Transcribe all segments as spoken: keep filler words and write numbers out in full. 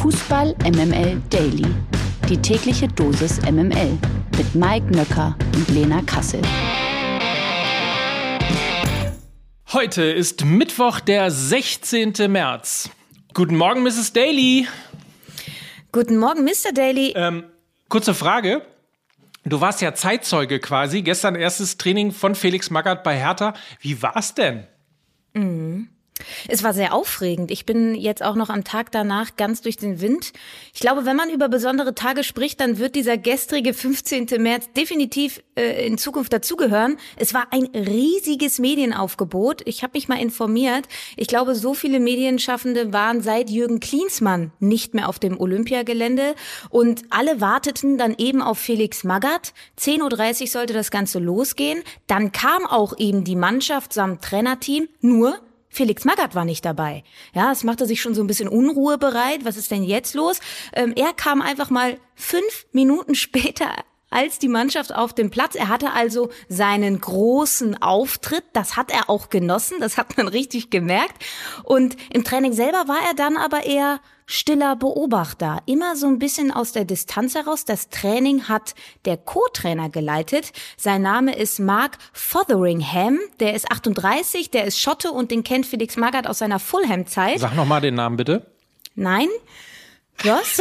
Fußball M M L Daily. Die tägliche Dosis M M L mit Mike Nöcker und Lena Kassel. Heute ist Mittwoch, der sechzehnten März. Guten Morgen, Misses Daily. Guten Morgen, Mister Daily. Ähm, kurze Frage. Du warst ja Zeitzeuge quasi. Gestern erstes Training von Felix Magath bei Hertha. Wie war's denn? Mhm. Es war sehr aufregend. Ich bin jetzt auch noch am Tag danach ganz durch den Wind. Ich glaube, wenn man über besondere Tage spricht, dann wird dieser gestrige fünfzehnten März definitiv äh, in Zukunft dazugehören. Es war ein riesiges Medienaufgebot. Ich habe mich mal informiert. Ich glaube, so viele Medienschaffende waren seit Jürgen Klinsmann nicht mehr auf dem Olympiagelände. Und alle warteten dann eben auf Felix Magath. zehn Uhr dreißig sollte das Ganze losgehen. Dann kam auch eben die Mannschaft samt Trainerteam. Nur Felix Magath war nicht dabei. Ja, es machte sich schon so ein bisschen Unruhe bereit. Was ist denn jetzt los? Ähm, er kam einfach mal fünf Minuten später als die Mannschaft auf dem Platz. Er hatte also seinen großen Auftritt. Das hat er auch genossen. Das hat man richtig gemerkt. Und im Training selber war er dann aber eher stiller Beobachter. Immer so ein bisschen aus der Distanz heraus. Das Training hat der Co-Trainer geleitet. Sein Name ist Mark Fotheringham. Der ist achtunddreißig, der ist Schotte und den kennt Felix Magath aus seiner Fulham-Zeit. Sag nochmal den Namen bitte. Nein? Was?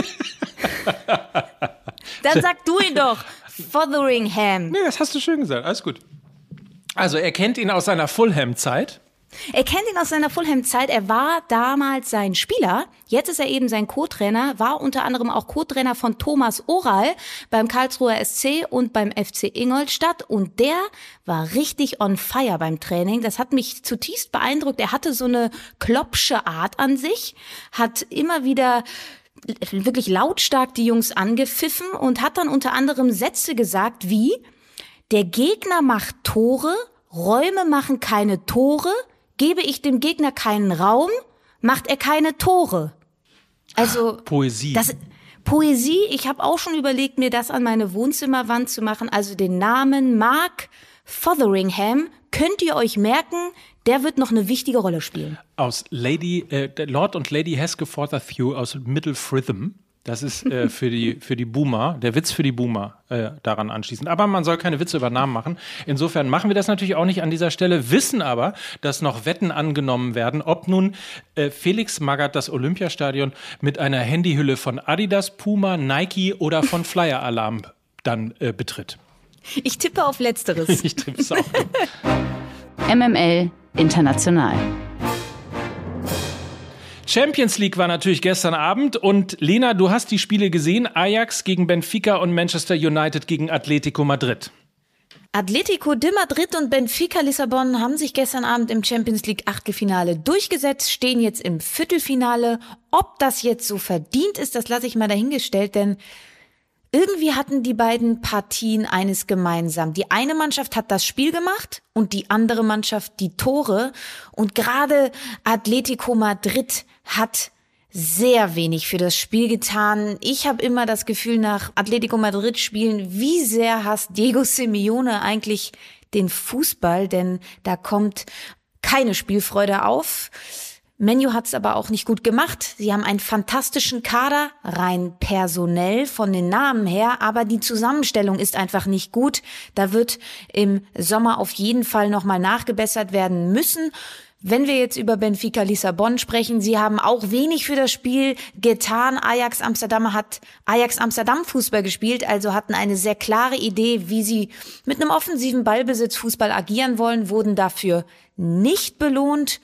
Dann sag du ihn doch. Fotheringham. Nee, das hast du schön gesagt. Alles gut. Also, er kennt ihn aus seiner Fulham-Zeit. Er kennt ihn aus seiner Fulham-Zeit. Er war damals sein Spieler. Jetzt ist er eben sein Co-Trainer. War unter anderem auch Co-Trainer von Thomas Oral beim Karlsruher S C und beim F C Ingolstadt. Und der war richtig on fire beim Training. Das hat mich zutiefst beeindruckt. Er hatte so eine kloppsche Art an sich, hat immer wieder wirklich lautstark die Jungs angepfiffen und hat dann unter anderem Sätze gesagt wie: Der Gegner macht Tore, Räume machen keine Tore, gebe ich dem Gegner keinen Raum, macht er keine Tore. Also Poesie. Das, Poesie, ich habe auch schon überlegt, mir das an meine Wohnzimmerwand zu machen. Also den Namen Mark Fotheringham könnt ihr euch merken, der wird noch eine wichtige Rolle spielen. Aus Lady, äh, Lord und Lady Heske Fortherthew aus Middle Fritham. Das ist äh, für die für die Boomer, der Witz für die Boomer äh, daran anschließend. Aber man soll keine Witze über Namen machen. Insofern machen wir das natürlich auch nicht an dieser Stelle, wissen aber, dass noch Wetten angenommen werden, ob nun äh, Felix Magath das Olympiastadion mit einer Handyhülle von Adidas, Puma, Nike oder von Flyer Alarm dann äh, betritt. Ich tippe auf Letzteres. Ich tippe es auch. M M L International. Champions League war natürlich gestern Abend und Lena, du hast die Spiele gesehen, Ajax gegen Benfica und Manchester United gegen Atletico Madrid. Atletico de Madrid und Benfica Lissabon haben sich gestern Abend im Champions League Achtelfinale durchgesetzt, stehen jetzt im Viertelfinale. Ob das jetzt so verdient ist, das lasse ich mal dahingestellt, denn irgendwie hatten die beiden Partien eines gemeinsam. Die eine Mannschaft hat das Spiel gemacht und die andere Mannschaft die Tore. Und gerade Atletico Madrid hat sehr wenig für das Spiel getan. Ich habe immer das Gefühl, nach Atletico Madrid Spielen, wie sehr hasst Diego Simeone eigentlich den Fußball, denn da kommt keine Spielfreude auf. Man U hat es aber auch nicht gut gemacht. Sie haben einen fantastischen Kader, rein personell von den Namen her, aber die Zusammenstellung ist einfach nicht gut. Da wird im Sommer auf jeden Fall nochmal nachgebessert werden müssen. Wenn wir jetzt über Benfica Lissabon sprechen, sie haben auch wenig für das Spiel getan. Ajax Amsterdam hat Ajax Amsterdam Fußball gespielt, also hatten eine sehr klare Idee, wie sie mit einem offensiven Ballbesitz Fußball agieren wollen, wurden dafür nicht belohnt.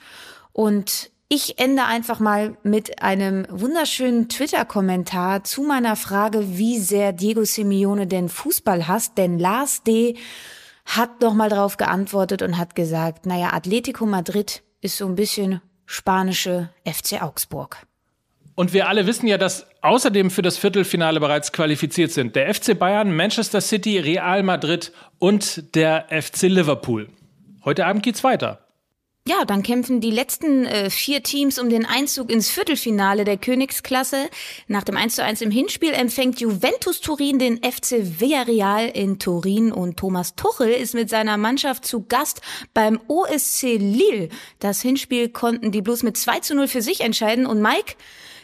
Und ich ende einfach mal mit einem wunderschönen Twitter-Kommentar zu meiner Frage, wie sehr Diego Simeone denn Fußball hasst. Denn Lars D. hat noch mal drauf geantwortet und hat gesagt, naja, Atletico Madrid ist so ein bisschen spanische F C Augsburg. Und wir alle wissen ja, dass außerdem für das Viertelfinale bereits qualifiziert sind der F C Bayern, Manchester City, Real Madrid und der F C Liverpool. Heute Abend geht's weiter. Ja, dann kämpfen die letzten äh, vier Teams um den Einzug ins Viertelfinale der Königsklasse. Nach dem eins zu eins im Hinspiel empfängt Juventus Turin den F C Villarreal in Turin und Thomas Tuchel ist mit seiner Mannschaft zu Gast beim O S C Lille. Das Hinspiel konnten die Blues mit zwei zu null für sich entscheiden und Mike,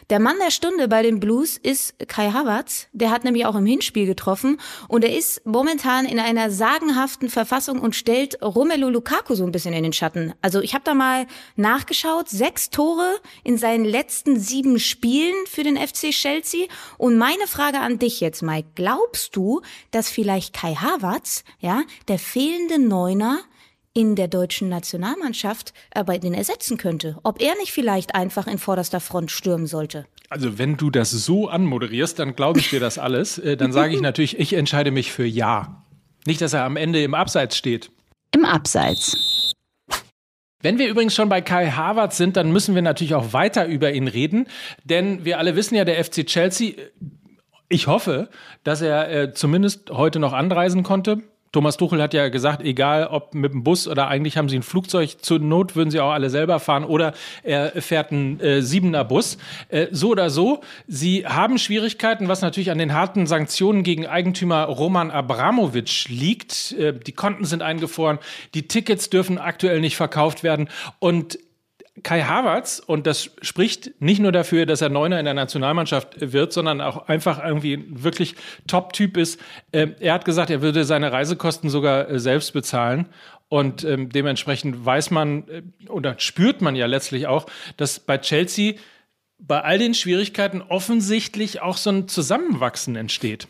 Der Mann der Stunde bei den Blues ist Kai Havertz. Der hat nämlich auch im Hinspiel getroffen und er ist momentan in einer sagenhaften Verfassung und stellt Romelu Lukaku so ein bisschen in den Schatten. Also ich habe da mal nachgeschaut, sechs Tore in seinen letzten sieben Spielen für den F C Chelsea. Und meine Frage an dich jetzt, Mike, glaubst du, dass vielleicht Kai Havertz, ja, der fehlende Neuner in der deutschen Nationalmannschaft aber den ersetzen könnte? Ob er nicht vielleicht einfach in vorderster Front stürmen sollte? Also wenn du das so anmoderierst, dann glaube ich dir das alles. Äh, dann sage ich natürlich, ich entscheide mich für Ja. Nicht, dass er am Ende im Abseits steht. Im Abseits. Wenn wir übrigens schon bei Kai Havertz sind, dann müssen wir natürlich auch weiter über ihn reden. Denn wir alle wissen ja, der F C Chelsea, ich hoffe, dass er äh, zumindest heute noch anreisen konnte. Thomas Tuchel hat ja gesagt, egal ob mit dem Bus oder eigentlich haben sie ein Flugzeug, zur Not würden sie auch alle selber fahren oder er fährt einen äh, Siebener Bus. Äh, so oder so, sie haben Schwierigkeiten, was natürlich an den harten Sanktionen gegen Eigentümer Roman Abramovich liegt. Äh, die Konten sind eingefroren, die Tickets dürfen aktuell nicht verkauft werden und Kai Havertz, und das spricht nicht nur dafür, dass er Neuner in der Nationalmannschaft wird, sondern auch einfach irgendwie ein wirklich Top-Typ ist. Äh, er hat gesagt, er würde seine Reisekosten sogar äh, selbst bezahlen. Und ähm, dementsprechend weiß man äh, oder spürt man ja letztlich auch, dass bei Chelsea bei all den Schwierigkeiten offensichtlich auch so ein Zusammenwachsen entsteht.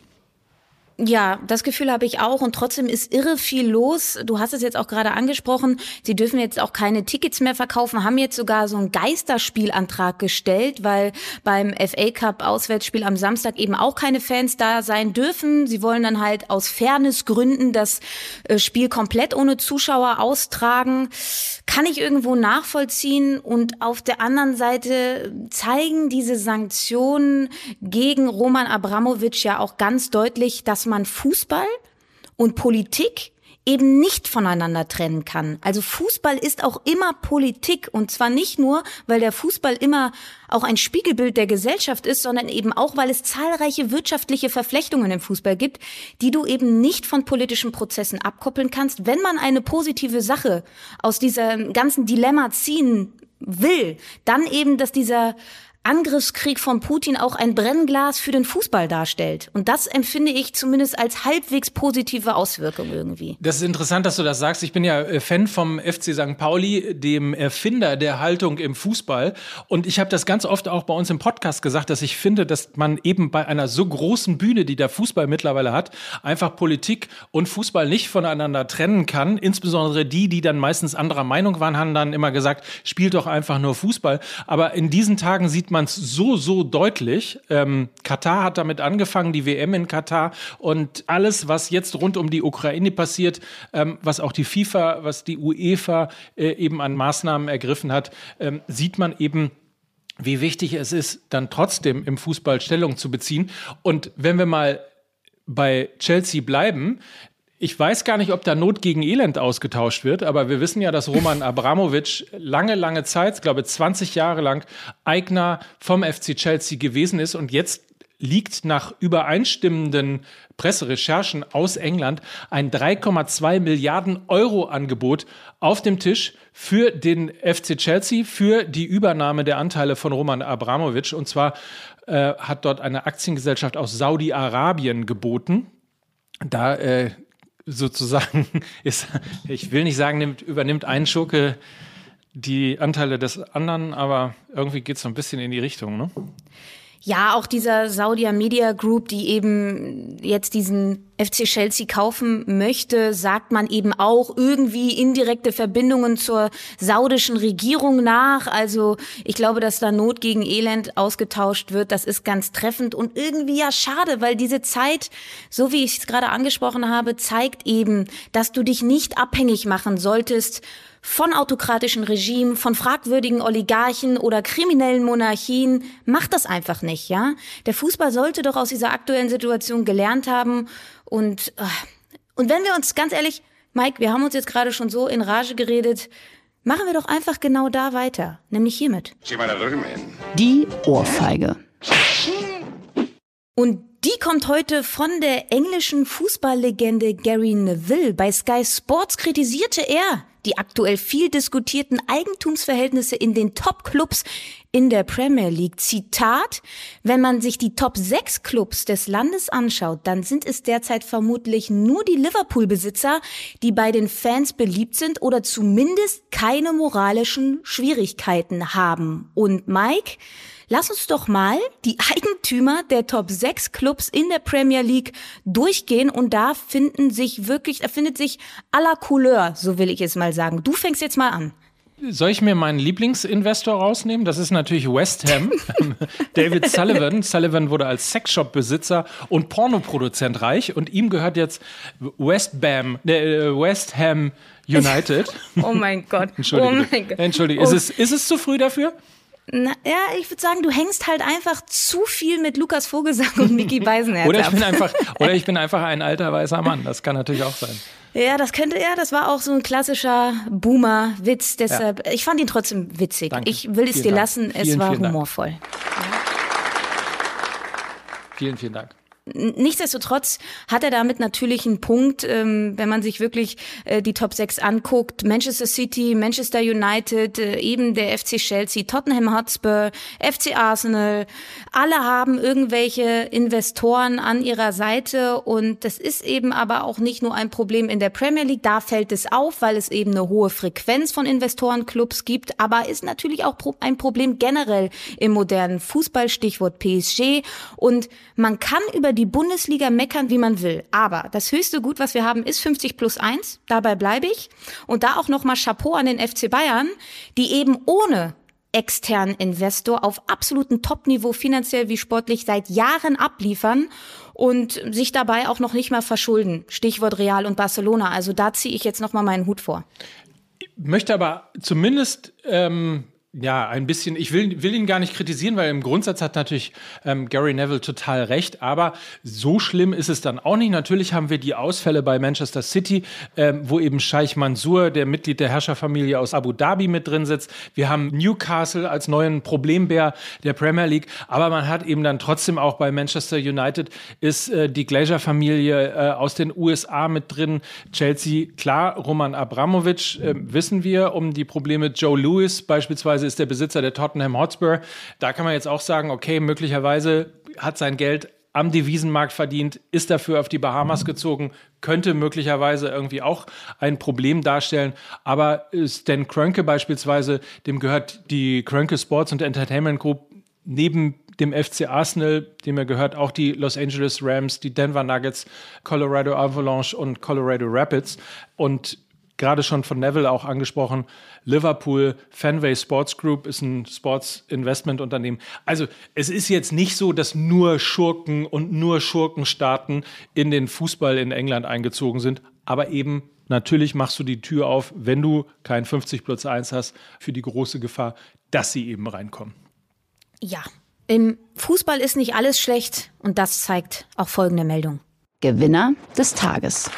Ja, das Gefühl habe ich auch und trotzdem ist irre viel los. Du hast es jetzt auch gerade angesprochen, sie dürfen jetzt auch keine Tickets mehr verkaufen, haben jetzt sogar so einen Geisterspielantrag gestellt, weil beim F A Cup Auswärtsspiel am Samstag eben auch keine Fans da sein dürfen. Sie wollen dann halt aus Fairnessgründen das Spiel komplett ohne Zuschauer austragen. Kann ich irgendwo nachvollziehen und auf der anderen Seite zeigen diese Sanktionen gegen Roman Abramovich ja auch ganz deutlich, dass man Fußball und Politik eben nicht voneinander trennen kann. Also Fußball ist auch immer Politik und zwar nicht nur, weil der Fußball immer auch ein Spiegelbild der Gesellschaft ist, sondern eben auch, weil es zahlreiche wirtschaftliche Verflechtungen im Fußball gibt, die du eben nicht von politischen Prozessen abkoppeln kannst. Wenn man eine positive Sache aus diesem ganzen Dilemma ziehen will, dann eben, dass dieser Angriffskrieg von Putin auch ein Brennglas für den Fußball darstellt. Und das empfinde ich zumindest als halbwegs positive Auswirkung irgendwie. Das ist interessant, dass du das sagst. Ich bin ja Fan vom F C Sankt Pauli, dem Erfinder der Haltung im Fußball. Und ich habe das ganz oft auch bei uns im Podcast gesagt, dass ich finde, dass man eben bei einer so großen Bühne, die der Fußball mittlerweile hat, einfach Politik und Fußball nicht voneinander trennen kann. Insbesondere die, die dann meistens anderer Meinung waren, haben dann immer gesagt, spielt doch einfach nur Fußball. Aber in diesen Tagen sieht man es so, so deutlich. Ähm, Katar hat damit angefangen, die W M in Katar und alles, was jetzt rund um die Ukraine passiert, ähm, was auch die FIFA, was die UEFA äh, eben an Maßnahmen ergriffen hat, ähm, sieht man eben, wie wichtig es ist, dann trotzdem im Fußball Stellung zu beziehen. Und wenn wir mal bei Chelsea bleiben, ich weiß gar nicht, ob da Not gegen Elend ausgetauscht wird, aber wir wissen ja, dass Roman Abramovich lange, lange Zeit, ich glaube zwanzig Jahre lang, Eigner vom F C Chelsea gewesen ist und jetzt liegt nach übereinstimmenden Presserecherchen aus England ein drei Komma zwei Milliarden Euro Angebot auf dem Tisch für den F C Chelsea, für die Übernahme der Anteile von Roman Abramovich. Und zwar äh, hat dort eine Aktiengesellschaft aus Saudi-Arabien geboten. Da äh, sozusagen ist, ich will nicht sagen, nimmt, übernimmt ein Schurke die Anteile des anderen, aber irgendwie geht es so ein bisschen in die Richtung, ne? Ja, auch dieser Saudia Media Group, die eben jetzt diesen F C Chelsea kaufen möchte, sagt man eben auch irgendwie indirekte Verbindungen zur saudischen Regierung nach. Also ich glaube, dass da Not gegen Elend ausgetauscht wird. Das ist ganz treffend und irgendwie ja schade, weil diese Zeit, so wie ich es gerade angesprochen habe, zeigt eben, dass du dich nicht abhängig machen solltest von autokratischen Regimen, von fragwürdigen Oligarchen oder kriminellen Monarchien. Macht das einfach nicht, ja? Der Fußball sollte doch aus dieser aktuellen Situation gelernt haben. Und, und wenn wir uns, ganz ehrlich, Mike, wir haben uns jetzt gerade schon so in Rage geredet, machen wir doch einfach genau da weiter, nämlich hiermit. Die Ohrfeige. Und die kommt heute von der englischen Fußballlegende Gary Neville. Bei Sky Sports kritisierte er die aktuell viel diskutierten Eigentumsverhältnisse in den Top-Clubs in der Premier League. Zitat: Wenn man sich die Top sechs Clubs des Landes anschaut, dann sind es derzeit vermutlich nur die Liverpool-Besitzer, die bei den Fans beliebt sind oder zumindest keine moralischen Schwierigkeiten haben. Und Mike, lass uns doch mal die Eigentümer der Top sechs Clubs in der Premier League durchgehen, und da finden sich wirklich, da findet sich à la Couleur, so will ich es mal sagen. Du fängst jetzt mal an. Soll ich mir meinen Lieblingsinvestor rausnehmen? Das ist natürlich West Ham. David Sullivan. Sullivan wurde als Sexshop-Besitzer und Pornoproduzent reich, und ihm gehört jetzt West Bam, äh, West Ham United. Oh mein Gott. Entschuldige. Oh mein Gott. Entschuldige. Oh. Ist es, ist es zu früh dafür? Na, ja, ich würde sagen, du hängst halt einfach zu viel mit Lukas Vogelsang und Micky Beisenherz oder ich ab. bin einfach, oder ich bin einfach ein alter weißer Mann. Das kann natürlich auch sein. Ja, das könnte, ja, das war auch so ein klassischer Boomer-Witz. Deshalb, ja. Ich fand ihn trotzdem witzig. Danke. Ich will es Vielen dir Dank. lassen. Es vielen, war vielen humorvoll. Dank. Vielen, vielen Dank. Nichtsdestotrotz hat er damit natürlich einen Punkt, ähm, wenn man sich wirklich äh, die Top sechs anguckt. Manchester City, Manchester United, äh, eben der F C Chelsea, Tottenham Hotspur, F C Arsenal. Alle haben irgendwelche Investoren an ihrer Seite, und das ist eben aber auch nicht nur ein Problem in der Premier League. Da fällt es auf, weil es eben eine hohe Frequenz von Investorenclubs gibt, aber ist natürlich auch ein Problem generell im modernen Fußball, Stichwort P S G. Und man kann über die Bundesliga meckern, wie man will. Aber das höchste Gut, was wir haben, ist fünfzig plus eins. Dabei bleibe ich. Und da auch nochmal Chapeau an den F C Bayern, die eben ohne externen Investor auf absolutem Top-Niveau finanziell wie sportlich seit Jahren abliefern und sich dabei auch noch nicht mal verschulden. Stichwort Real und Barcelona. Also da ziehe ich jetzt nochmal meinen Hut vor. Ich möchte aber zumindest ähm ja, ein bisschen, ich will, will ihn gar nicht kritisieren, weil im Grundsatz hat natürlich ähm, Gary Neville total recht, aber so schlimm ist es dann auch nicht. Natürlich haben wir die Ausfälle bei Manchester City, ähm, wo eben Scheich Mansour, der Mitglied der Herrscherfamilie aus Abu Dhabi, mit drin sitzt. Wir haben Newcastle als neuen Problembär der Premier League, aber man hat eben dann trotzdem auch bei Manchester United ist äh, die Glazer-Familie äh, aus den U S A mit drin. Chelsea, klar, Roman Abramovich, äh, wissen wir um die Probleme. Joe Lewis beispielsweise ist der Besitzer der Tottenham Hotspur. Da kann man jetzt auch sagen, okay, möglicherweise hat sein Geld am Devisenmarkt verdient, ist dafür auf die Bahamas gezogen, könnte möglicherweise irgendwie auch ein Problem darstellen. Aber Stan Kroenke beispielsweise, dem gehört die Kroenke Sports und Entertainment Group, neben dem F C Arsenal, dem er gehört, auch die Los Angeles Rams, die Denver Nuggets, Colorado Avalanche und Colorado Rapids. Und gerade schon von Neville auch angesprochen, Liverpool, Fenway Sports Group ist ein Sports-Investment-Unternehmen. Also es ist jetzt nicht so, dass nur Schurken und nur Schurkenstaaten in den Fußball in England eingezogen sind, aber eben natürlich machst du die Tür auf, wenn du kein fünfzig plus eins hast, für die große Gefahr, dass sie eben reinkommen. Ja, im Fußball ist nicht alles schlecht, und das zeigt auch folgende Meldung. Gewinner des Tages.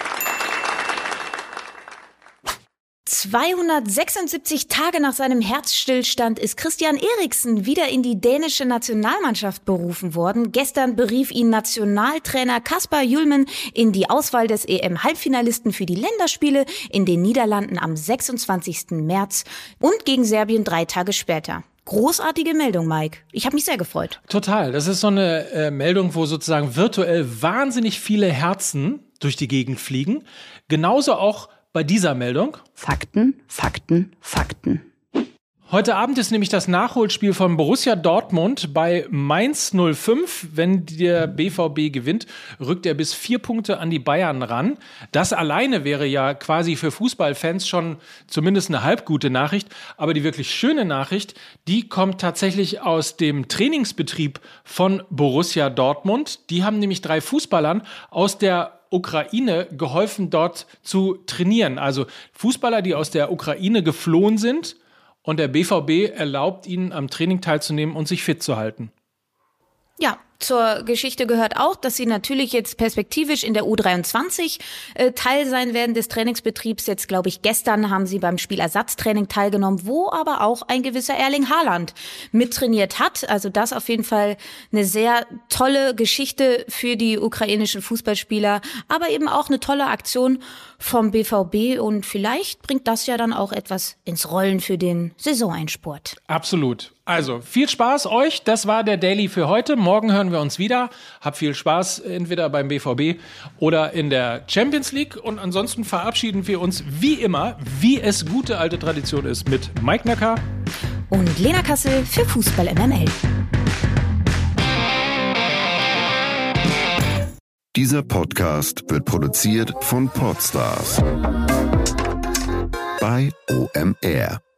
zweihundertsechsundsiebzig Tage nach seinem Herzstillstand ist Christian Eriksen wieder in die dänische Nationalmannschaft berufen worden. Gestern berief ihn Nationaltrainer Kasper Hjulmand in die Auswahl des E M-Halbfinalisten für die Länderspiele in den Niederlanden am sechsundzwanzigsten März und gegen Serbien drei Tage später. Großartige Meldung, Mike. Ich habe mich sehr gefreut. Total. Das ist so eine äh, Meldung, wo sozusagen virtuell wahnsinnig viele Herzen durch die Gegend fliegen. Genauso auch bei dieser Meldung. Fakten, Fakten, Fakten. Heute Abend ist nämlich das Nachholspiel von Borussia Dortmund bei Mainz null fünf. Wenn der B V B gewinnt, rückt er bis vier Punkte an die Bayern ran. Das alleine wäre ja quasi für Fußballfans schon zumindest eine halbgute Nachricht. Aber die wirklich schöne Nachricht, die kommt tatsächlich aus dem Trainingsbetrieb von Borussia Dortmund. Die haben nämlich drei Fußballern aus der Ukraine geholfen, dort zu trainieren. Also Fußballer, die aus der Ukraine geflohen sind, und der B V B erlaubt ihnen, am Training teilzunehmen und sich fit zu halten. Ja, zur Geschichte gehört auch, dass sie natürlich jetzt perspektivisch in der U dreiundzwanzig äh, Teil sein werden des Trainingsbetriebs. Jetzt, glaube ich, gestern haben sie beim Spielersatztraining teilgenommen, wo aber auch ein gewisser Erling Haaland mittrainiert hat. Also das auf jeden Fall eine sehr tolle Geschichte für die ukrainischen Fußballspieler, aber eben auch eine tolle Aktion vom B V B und vielleicht bringt das ja dann auch etwas ins Rollen für den Saisonendspurt. Absolut. Also, viel Spaß euch. Das war der Daily für heute. Morgen hören wir uns wieder. Habt viel Spaß, entweder beim B V B oder in der Champions League. Und ansonsten verabschieden wir uns wie immer, wie es gute alte Tradition ist, mit Mike Nöcker und Lena Kassel für Fußball M M L. Dieser Podcast wird produziert von Podstars bei O M R.